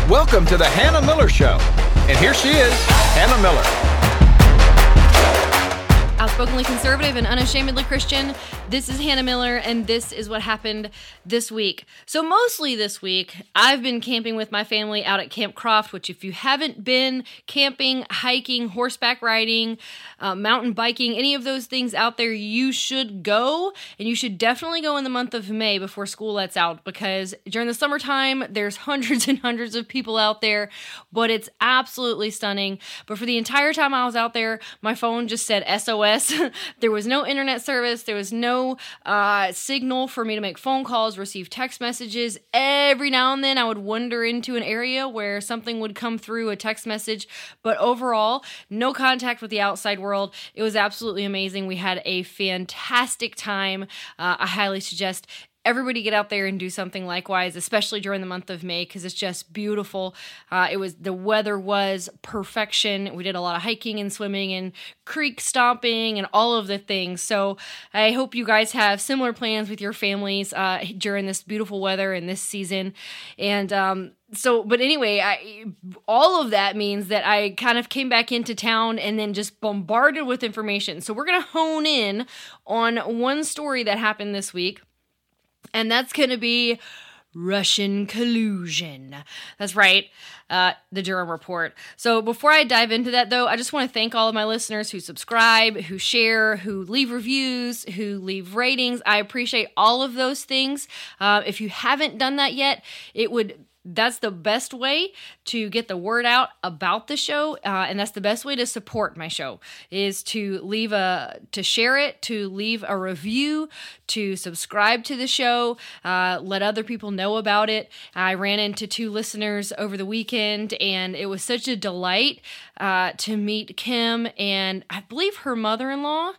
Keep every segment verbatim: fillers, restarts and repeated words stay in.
Welcome to the Hannah Miller Show. And here she is, Hannah Miller. Outspokenly conservative and unashamedly Christian, this is Hannah Miller, and this is what happened this week. So mostly this week, I've been camping with my family out at Camp Croft, which if you haven't been camping, hiking, horseback riding, uh, mountain biking, any of those things out there, you should go, and you should definitely go in the month of May before school lets out, because during the summertime, there's hundreds and hundreds of people out there, but it's absolutely stunning. But for the entire time I was out there, my phone just said S O S. There was no internet service. There was no uh, signal for me to make phone calls, receive text messages. Every now and then I would wander into an area where something would come through a text message. But overall, no contact with the outside world. It was absolutely amazing. We had a fantastic time. Uh, I highly suggest everybody get out there and do something likewise, especially during the month of May, because it's just beautiful. Uh, it was the weather was perfection. We did a lot of hiking and swimming and creek stomping and all of the things. So I hope you guys have similar plans with your families uh, during this beautiful weather and this season. And um, so, but anyway, I, all of that means that I kind of came back into town and then just bombarded with information. So we're going to hone in on one story that happened this week. And that's going to be Russian collusion. That's right, uh, the Durham Report. So before I dive into that, though, I just want to thank all of my listeners who subscribe, who share, who leave reviews, who leave ratings. I appreciate all of those things. Uh, if you haven't done that yet, it would... That's the best way to get the word out about the show, uh, and that's the best way to support my show, is to leave a, to share it, to leave a review, to subscribe to the show, uh, let other people know about it. I ran into two listeners over the weekend, and it was such a delight uh, to meet Kim and I believe her mother-in-law.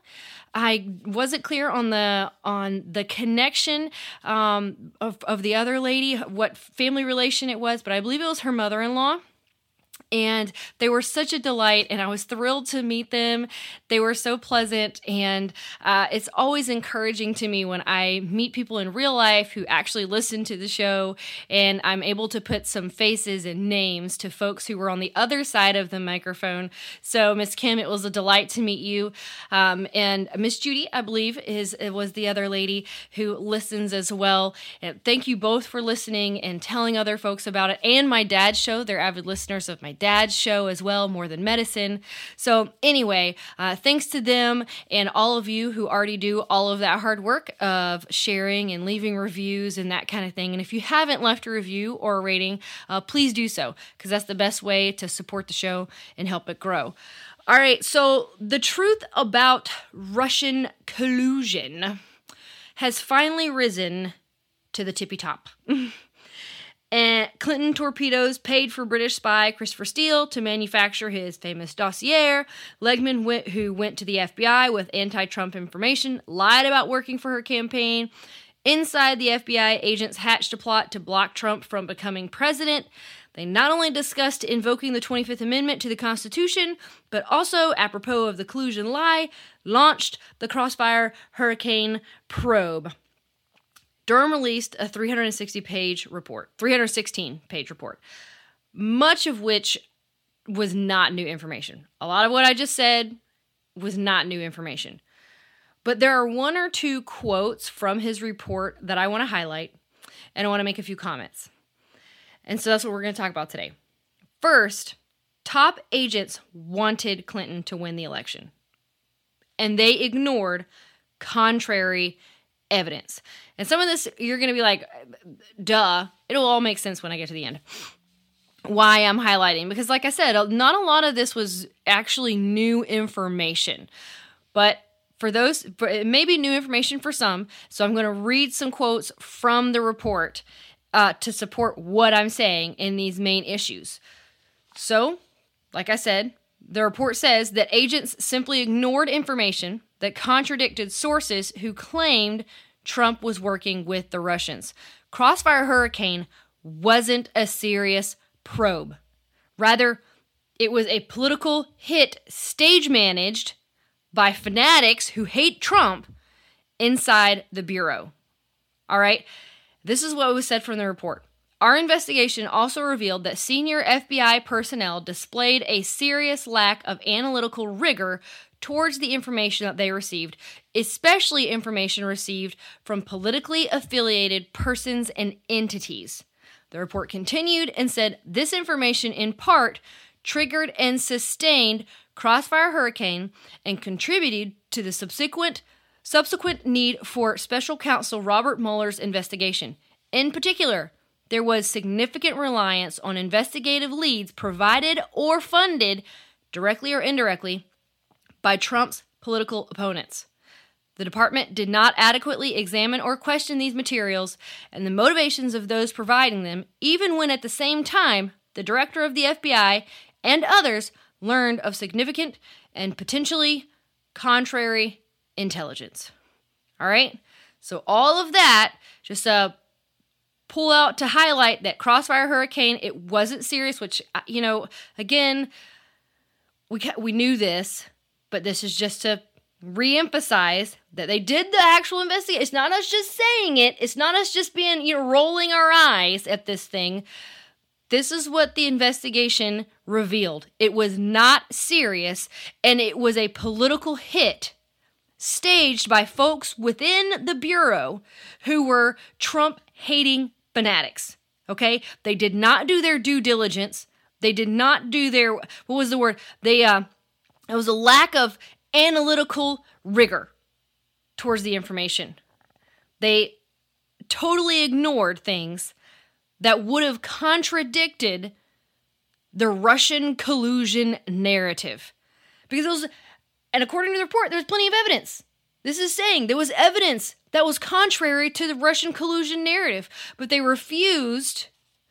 I wasn't clear on the on the connection um, of, of the other lady, what family relation it was, but I believe it was her mother-in-law. And they were such a delight, and I was thrilled to meet them. They were so pleasant, and uh, it's always encouraging to me when I meet people in real life who actually listen to the show, and I'm able to put some faces and names to folks who were on the other side of the microphone. So, Miss Kim, it was a delight to meet you. Um, and Miss Judy, I believe, is was the other lady who listens as well. And thank you both for listening and telling other folks about it. And my dad's show, they're avid listeners of my dad's show as well, More Than Medicine. So anyway, uh, thanks to them and all of you who already do all of that hard work of sharing and leaving reviews and that kind of thing. And if you haven't left a review or a rating, uh, please do so, because that's the best way to support the show and help it grow. All right, so the truth about Russian collusion has finally risen to the tippy top. And Clinton torpedoes paid for British spy Christopher Steele to manufacture his famous dossier. Legman, went, who went to the F B I with anti-Trump information, lied about working for her campaign. Inside, the F B I agents hatched a plot to block Trump from becoming president. They not only discussed invoking the twenty-fifth Amendment to the Constitution, but also, apropos of the collusion lie, launched the Crossfire Hurricane probe. Durham released a three hundred sixty page report, three hundred sixteen page report, much of which was not new information. A lot of what I just said was not new information. But there are one or two quotes from his report that I want to highlight, and I want to make a few comments. And so that's what we're going to talk about today. First, top agents wanted Clinton to win the election, and they ignored contrary evidence. And some of this, you're going to be like, duh, it'll all make sense when I get to the end. Why I'm highlighting, because like I said, not a lot of this was actually new information, but for those, for, it may be new information for some, so I'm going to read some quotes from the report uh, to support what I'm saying in these main issues. So, like I said, the report says that agents simply ignored information that contradicted sources who claimed Trump was working with the Russians. Crossfire Hurricane wasn't a serious probe. Rather, it was a political hit stage-managed by fanatics who hate Trump inside the Bureau. All right? This is what was said from the report. Our investigation also revealed that senior F B I personnel displayed a serious lack of analytical rigor towards the information that they received, especially information received from politically affiliated persons and entities. The report continued and said this information in part triggered and sustained Crossfire Hurricane and contributed to the subsequent subsequent need for Special Counsel Robert Mueller's investigation. In particular, there was significant reliance on investigative leads provided or funded, directly or indirectly, by Trump's political opponents. The department did not adequately examine or question these materials and the motivations of those providing them, even when at the same time the director of the F B I and others learned of significant and potentially contrary intelligence. All right? So all of that, just uh, pull out to highlight that Crossfire Hurricane, it wasn't serious, which, you know, again, we we knew this, but this is just to re-emphasize that they did the actual investigation. It's not us just saying it. It's not us just being, you know, rolling our eyes at this thing. This is what the investigation revealed. It was not serious, and it was a political hit staged by folks within the Bureau who were Trump-hating fanatics, okay? They did not do their due diligence. They did not do their, what was the word? They, uh, it was a lack of analytical rigor towards the information. They totally ignored things that would have contradicted the Russian collusion narrative. Because those, and according to the report, there's plenty of evidence. This is saying there was evidence that was contrary to the Russian collusion narrative, but they refused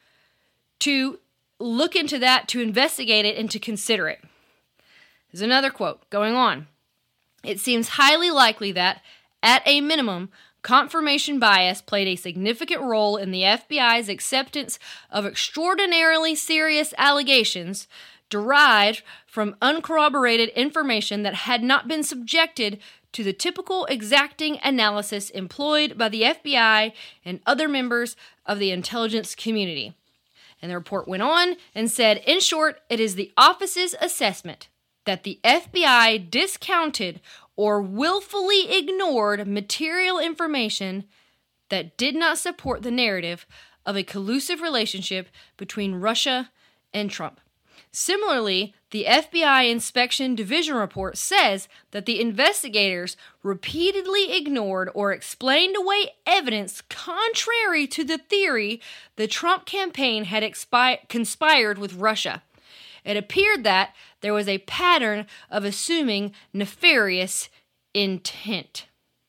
to look into that, to investigate it, and to consider it. There's another quote going on. It seems highly likely that, at a minimum, confirmation bias played a significant role in the F B I's acceptance of extraordinarily serious allegations derived from uncorroborated information that had not been subjected to the typical exacting analysis employed by the F B I and other members of the intelligence community. And the report went on and said, in short, it is the office's assessment that the F B I discounted or willfully ignored material information that did not support the narrative of a collusive relationship between Russia and Trump. Similarly, the F B I Inspection Division report says that the investigators repeatedly ignored or explained away evidence contrary to the theory the Trump campaign had expi- conspired with Russia. It appeared that there was a pattern of assuming nefarious intent.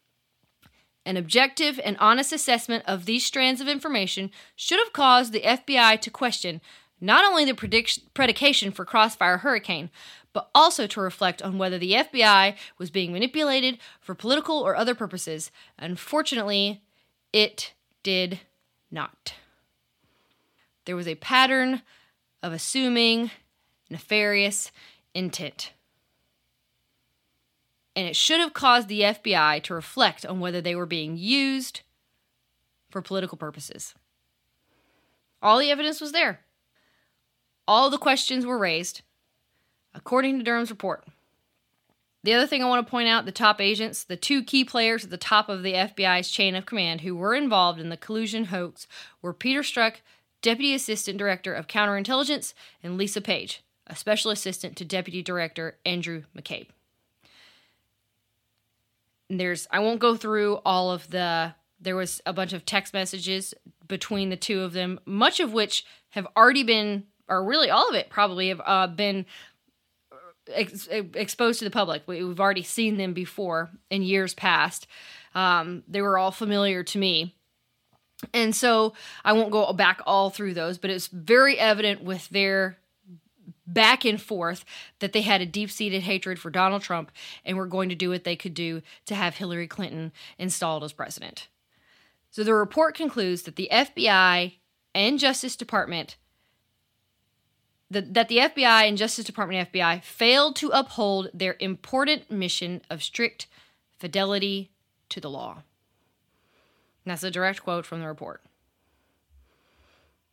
An objective and honest assessment of these strands of information should have caused the F B I to question not only the predict- predication for Crossfire Hurricane, but also to reflect on whether the F B I was being manipulated for political or other purposes. Unfortunately, it did not. There was a pattern of assuming nefarious intent. And it should have caused the F B I to reflect on whether they were being used for political purposes. All the evidence was there. All the questions were raised, according to Durham's report. The other thing I want to point out, the top agents, the two key players at the top of the F B I's chain of command who were involved in the collusion hoax were Peter Strzok, Deputy Assistant Director of Counterintelligence, and Lisa Page, a Special Assistant to Deputy Director Andrew McCabe. And there's, I won't go through all of the, there was a bunch of text messages between the two of them, much of which have already been, or really all of it probably have uh, been ex- exposed to the public. We, we've already seen them before in years past. Um, they were all familiar to me. And so I won't go back all through those, but it's very evident with their back and forth that they had a deep-seated hatred for Donald Trump and were going to do what they could do to have Hillary Clinton installed as president. So the report concludes that the F B I and Justice Department that, that the F B I and Justice Department and F B I failed to uphold their important mission of strict fidelity to the law. And that's a direct quote from the report.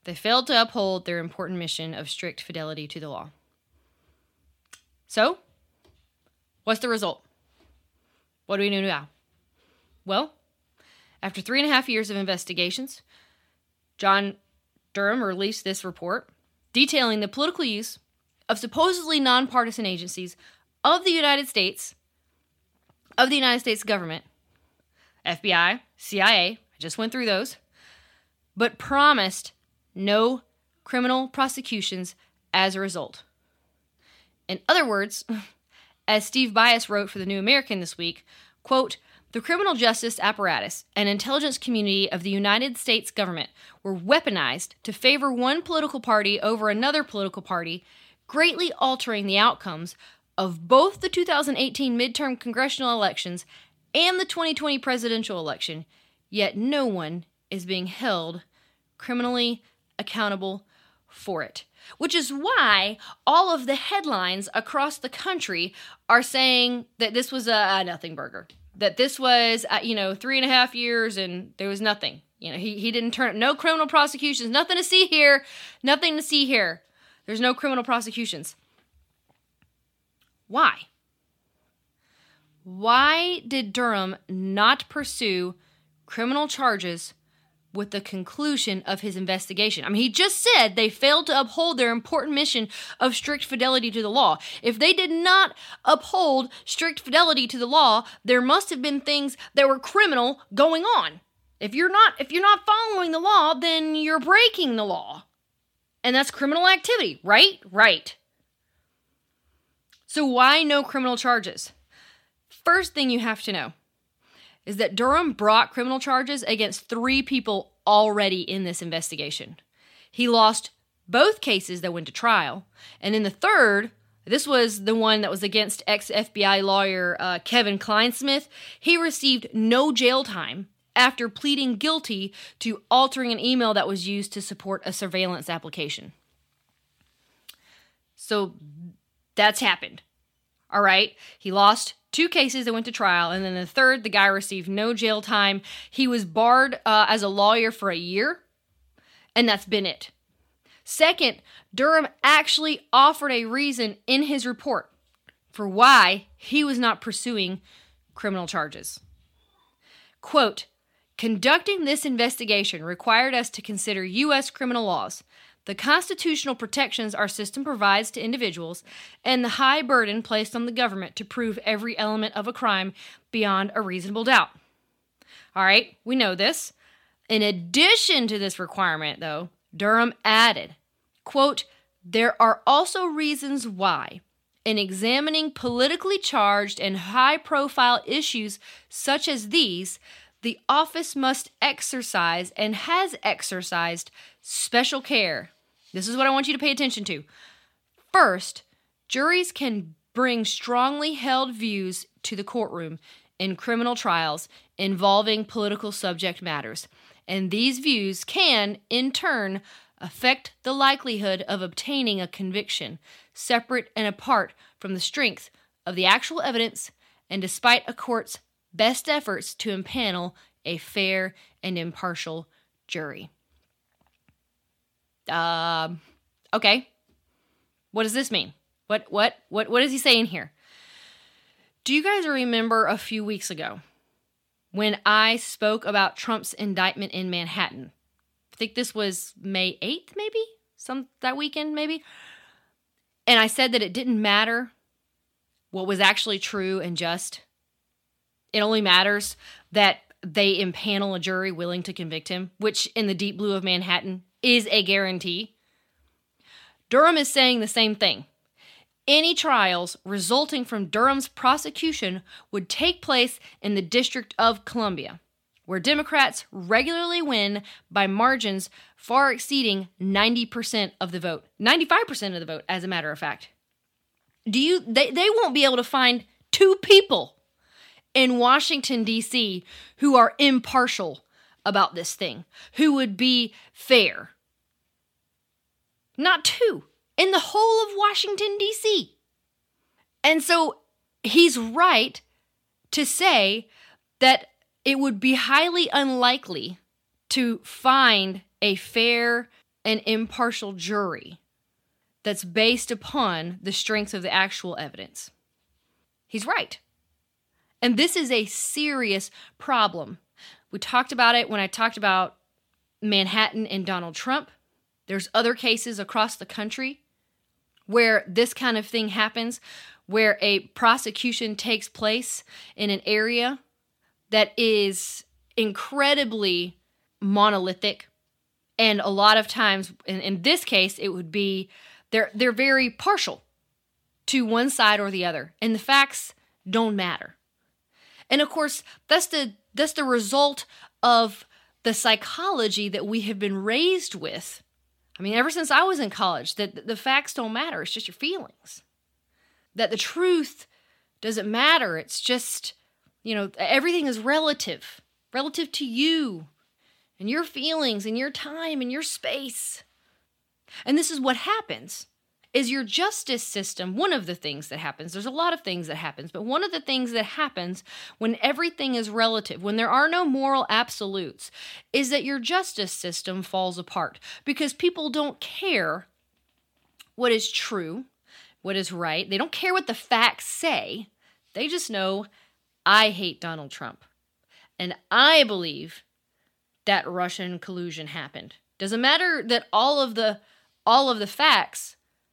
They failed to uphold their important mission of strict fidelity to the law. So, what's the result? What do we know now? Well, after three and a half years of investigations, John Durham released this report detailing the political use of supposedly nonpartisan agencies of the United States, of the United States government, F B I, C I A, I just went through those, but promised no criminal prosecutions as a result. In other words, as Steve Bias wrote for the New American this week, quote, "The criminal justice apparatus and intelligence community of the United States government were weaponized to favor one political party over another political party, greatly altering the outcomes of both the two thousand eighteen midterm congressional elections and the twenty twenty presidential election, yet no one is being held criminally accountable for it." Which is why all of the headlines across the country are saying that this was a, a nothing burger. That this was, uh, you know, three and a half years and there was nothing. You know, he, he didn't turn, no criminal prosecutions, nothing to see here, nothing to see here. There's no criminal prosecutions. Why? Why did Durham not pursue criminal charges with the conclusion of his investigation? I mean, he just said they failed to uphold their important mission of strict fidelity to the law. If they did not uphold strict fidelity to the law, there must have been things that were criminal going on. If you're not, if you're not following the law, then you're breaking the law. And that's criminal activity, right? Right. So why no criminal charges? First thing you have to know is that Durham brought criminal charges against three people already in this investigation. He lost both cases that went to trial. And in the third, this was the one that was against ex-F B I lawyer uh, Kevin Kleinsmith. He received no jail time after pleading guilty to altering an email that was used to support a surveillance application. So that's happened. All right? He lost two cases that went to trial, and then the third, the guy received no jail time. He was barred uh, as a lawyer for a year, and that's been it. Second, Durham actually offered a reason in his report for why he was not pursuing criminal charges. Quote, "Conducting this investigation required us to consider U S criminal laws, the constitutional protections our system provides to individuals, and the high burden placed on the government to prove every element of a crime beyond a reasonable doubt." All right, we know this. In addition to this requirement, though, Durham added, quote, "There are also reasons why, in examining politically charged and high-profile issues such as these, the office must exercise and has exercised special care." This is what I want you to pay attention to. First, juries can bring strongly held views to the courtroom in criminal trials involving political subject matters, and these views can, in turn, affect the likelihood of obtaining a conviction, separate and apart from the strength of the actual evidence and despite a court's best efforts to impanel a fair and impartial jury. Uh, okay. What does this mean? What, what, what, what is he saying here? Do you guys remember a few weeks ago when I spoke about Trump's indictment in Manhattan? I think this was May eighth, maybe? Some that weekend, maybe? And I said that it didn't matter what was actually true and just. It only matters that they impanel a jury willing to convict him, which in the deep blue of Manhattan is a guarantee. Durham is saying the same thing. Any trials resulting from Durham's prosecution would take place in the District of Columbia, where Democrats regularly win by margins far exceeding ninety percent of the vote. ninety-five percent of the vote, as a matter of fact. Do you? They, they won't be able to find two people in Washington, D C who are impartial about this thing, who would be fair. Not two. In the whole of Washington, D C. And so he's right to say that it would be highly unlikely to find a fair and impartial jury that's based upon the strength of the actual evidence. He's right. And this is a serious problem. We talked about it when I talked about Manhattan and Donald Trump. There's other cases across the country where this kind of thing happens, where a prosecution takes place in an area that is incredibly monolithic. And a lot of times, in, in this case, it would be, they're, they're very partial to one side or the other. And the facts don't matter. And of course, that's the that's the result of the psychology that we have been raised with. I mean, ever since I was in college, that the facts don't matter. It's just your feelings. That the truth doesn't matter. It's just, you know, everything is relative. Relative to you and your feelings and your time and your space. And this is what happens. Is your justice system, one of the things that happens, there's a lot of things that happens, but one of the things that happens when everything is relative, when there are no moral absolutes, is that your justice system falls apart because people don't care what is true, what is right. They don't care what the facts say. They just know, I hate Donald Trump. And I believe that Russian collusion happened. Doesn't matter that all of the all of the facts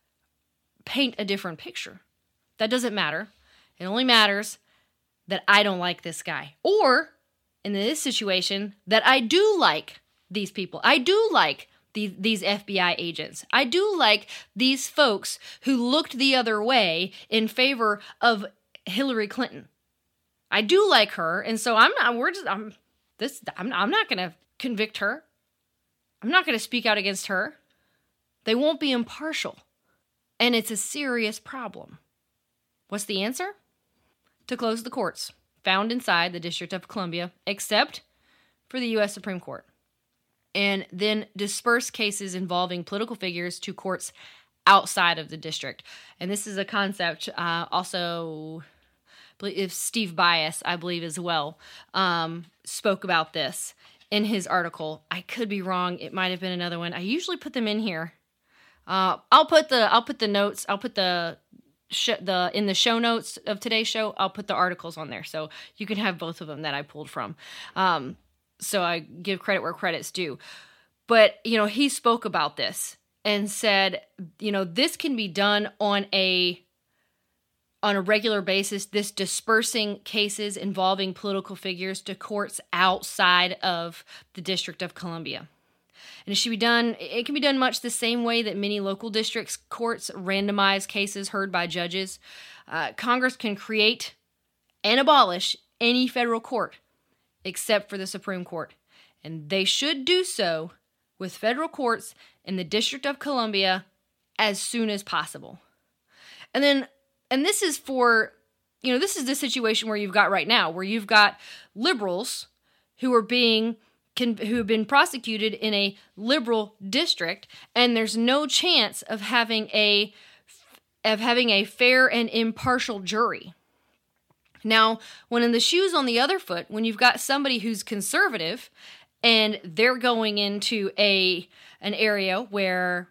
paint a different picture. That doesn't matter. It only matters that I don't like this guy. Or, in this situation, that I do like these people. I do like the, these F B I agents. I do like these folks who looked the other way in favor of Hillary Clinton. I do like her, and so I'm not, we're just, I'm, this, I'm, I'm not going to convict her. I'm not going to speak out against her. They won't be impartial. And it's a serious problem. What's the answer? To close the courts found inside the District of Columbia, except for the U S Supreme Court. And then disperse cases involving political figures to courts outside of the district. And this is a concept uh, also, if Steve Bias, I believe as well, um, spoke about this in his article. I could be wrong. It might have been another one. I usually put them in here. Uh, I'll put the I'll put the notes. I'll put the sh- the in the show notes of today's show. I'll put the articles on there, so you can have both of them that I pulled from. Um, so I give credit where credit's due. But you know, he spoke about this and said, you know, this can be done on a on a regular basis. This dispersing cases involving political figures to courts outside of the District of Columbia. And it should be done, it can be done much the same way that many local districts courts randomize cases heard by judges. Uh, Congress can create and abolish any federal court except for the Supreme Court. And they should do so with federal courts in the District of Columbia as soon as possible. And then, and this is for, you know, this is the situation where you've got right now, where you've got liberals who are being Can, who have been prosecuted in a liberal district, and there's no chance of having a of having a fair and impartial jury. Now, when in the shoes on the other foot, when you've got somebody who's conservative and they're going into a an area where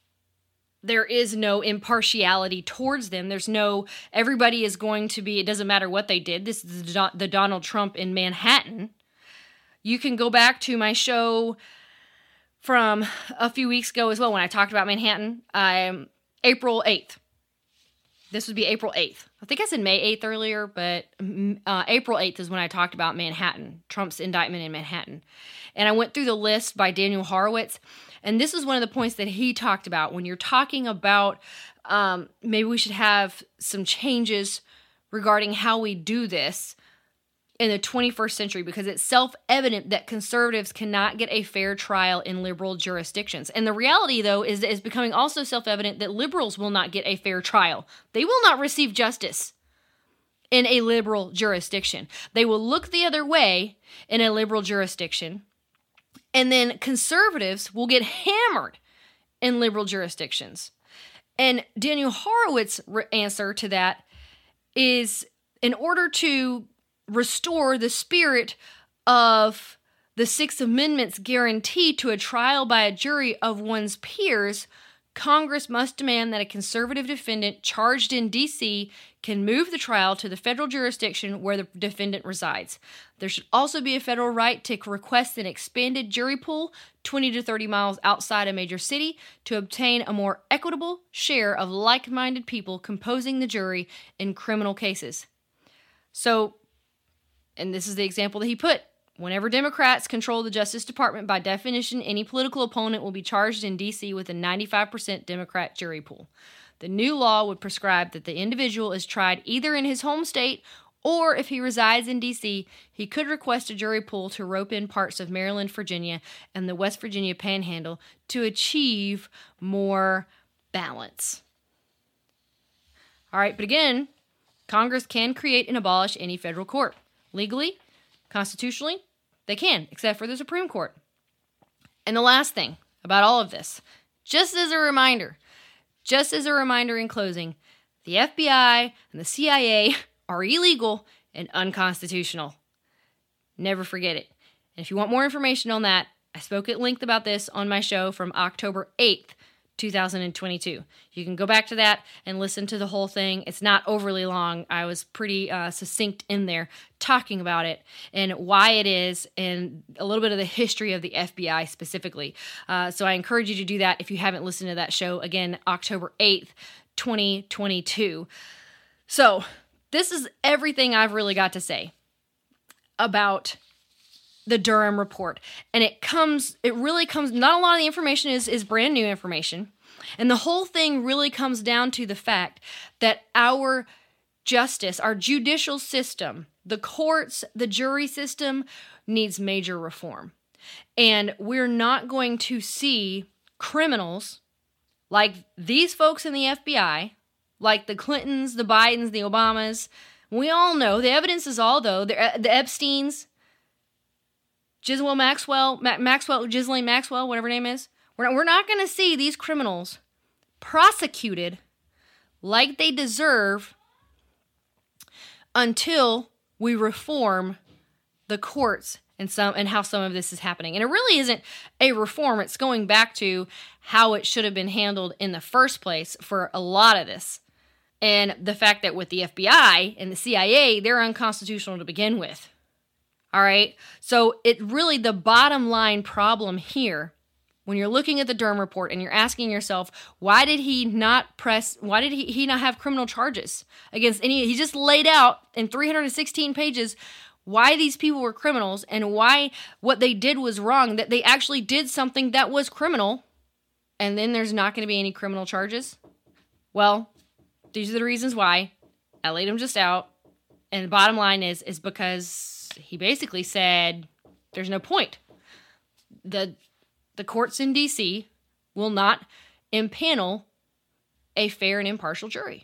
there is no impartiality towards them, there's no, everybody is going to be, it doesn't matter what they did. This is the Donald Trump in Manhattan. You can go back to my show from a few weeks ago as well when I talked about Manhattan. Um, April eighth. This would be April eighth. I think I said May eighth earlier, but uh, April eighth is when I talked about Manhattan, Trump's indictment in Manhattan. And I went through the list by Daniel Horowitz, and this is one of the points that he talked about. When you're talking about um, maybe we should have some changes regarding how we do this in the twenty-first century, because it's self-evident that conservatives cannot get a fair trial in liberal jurisdictions. And the reality, though, is that it's becoming also self-evident that liberals will not get a fair trial. They will not receive justice in a liberal jurisdiction. They will look the other way in a liberal jurisdiction, and then conservatives will get hammered in liberal jurisdictions. And Daniel Horowitz's answer to that is, in order to restore the spirit of the the Sixth Amendment's guarantee to a trial by a jury of one's peers, Congress must demand that a conservative defendant charged in D C can move the trial to the federal jurisdiction where the defendant resides. There should also be a federal right to request an expanded jury pool twenty to thirty miles outside a major city to obtain a more equitable share of like-minded people composing the jury in criminal cases. So, and this is the example that he put, whenever Democrats control the Justice Department, by definition, any political opponent will be charged in D C with a ninety-five percent Democrat jury pool. The new law would prescribe that the individual is tried either in his home state, or if he resides in D C, he could request a jury pool to rope in parts of Maryland, Virginia, and the West Virginia Panhandle to achieve more balance. All right, but again, Congress can create and abolish any federal court. Legally, constitutionally, they can, except for the Supreme Court. And the last thing about all of this, just as a reminder, just as a reminder in closing, the F B I and the C I A are illegal and unconstitutional. Never forget it. And if you want more information on that, I spoke at length about this on my show from October eighth, two thousand twenty-two. You can go back to that and listen to the whole thing. It's not overly long. I was pretty uh, succinct in there talking about it and why it is and a little bit of the history of the F B I specifically. Uh, so I encourage you to do that if you haven't listened to that show. Again, October eighth, twenty twenty-two. So this is everything I've really got to say about the Durham report. And it comes, it really comes, not a lot of the information is, is brand new information. And the whole thing really comes down to the fact that our justice, our judicial system, the courts, the jury system needs major reform. And we're not going to see criminals like these folks in the F B I, like the Clintons, the Bidens, the Obamas. We all know, the evidence is all though, the, the Epsteins, Ghislaine Maxwell, Ma- Maxwell, Ghislaine Maxwell, whatever her name is. We're not, we're not going to see these criminals prosecuted like they deserve until we reform the courts and some and how some of this is happening. And it really isn't a reform. It's going back to how it should have been handled in the first place for a lot of this. And the fact that with the F B I and the C I A, they're unconstitutional to begin with. All right, so it really, the bottom line problem here, when you're looking at the Durham report and you're asking yourself, why did he not press, why did he, he not have criminal charges against any, he just laid out in three hundred sixteen pages why these people were criminals and why what they did was wrong, that they actually did something that was criminal, and then there's not going to be any criminal charges? Well, these are the reasons why. I laid them just out, and the bottom line is, is because he basically said, there's no point. The the courts in D C will not impanel a fair and impartial jury.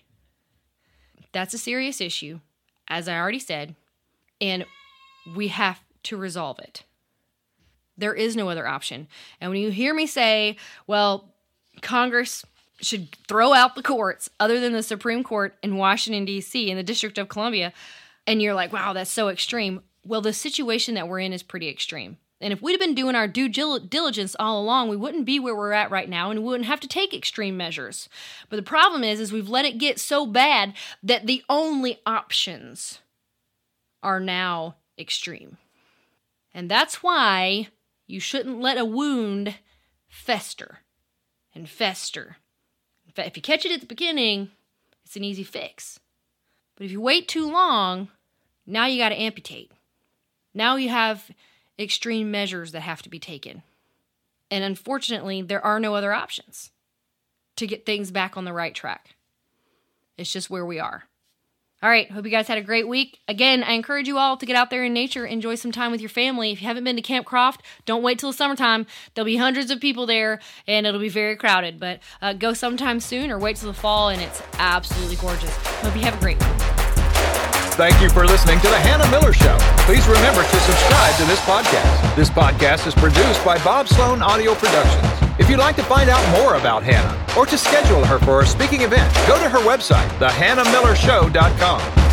That's a serious issue, as I already said, and we have to resolve it. There is no other option. And when you hear me say, well, Congress should throw out the courts other than the Supreme Court in Washington, D C, in the District of Columbia, and you're like, wow, that's so extreme. Well, the situation that we're in is pretty extreme. And if we'd have been doing our due diligence all along, we wouldn't be where we're at right now, and we wouldn't have to take extreme measures. But the problem is, is we've let it get so bad that the only options are now extreme. And that's why you shouldn't let a wound fester and fester. In fact, if you catch it at the beginning, it's an easy fix. But if you wait too long, now you got to amputate. Now you have extreme measures that have to be taken. And unfortunately, there are no other options to get things back on the right track. It's just where we are. All right, hope you guys had a great week. Again, I encourage you all to get out there in nature, enjoy some time with your family. If you haven't been to Camp Croft, don't wait till the summertime. There'll be hundreds of people there, and it'll be very crowded. But uh, go sometime soon or wait till the fall, and it's absolutely gorgeous. Hope you have a great week. Thank you for listening to The Hannah Miller Show. Please remember to subscribe to this podcast. This podcast is produced by Bob Sloan Audio Productions. If you'd like to find out more about Hannah or to schedule her for a speaking event, go to her website, the hannah miller show dot com.